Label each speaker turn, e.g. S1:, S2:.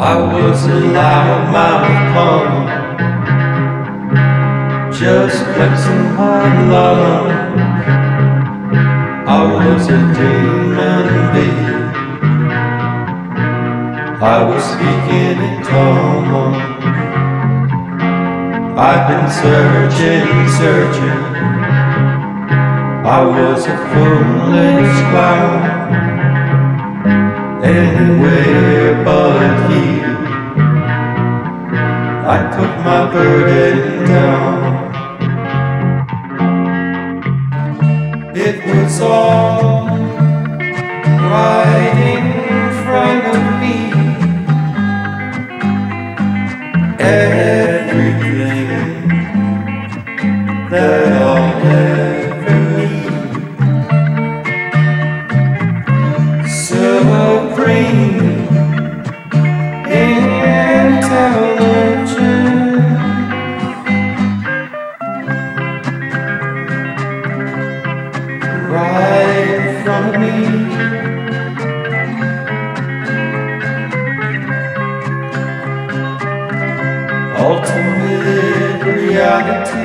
S1: I was a loudmouth punk, just flexing hard love. I was a demon bee. I was speaking in tongues. I've been searching. I was a foolish clown, anywhere but here. I put my burden down. It was all right in front of me. Everything that I'll ever need. Supreme intelligence, right in front of me. Ultimate reality.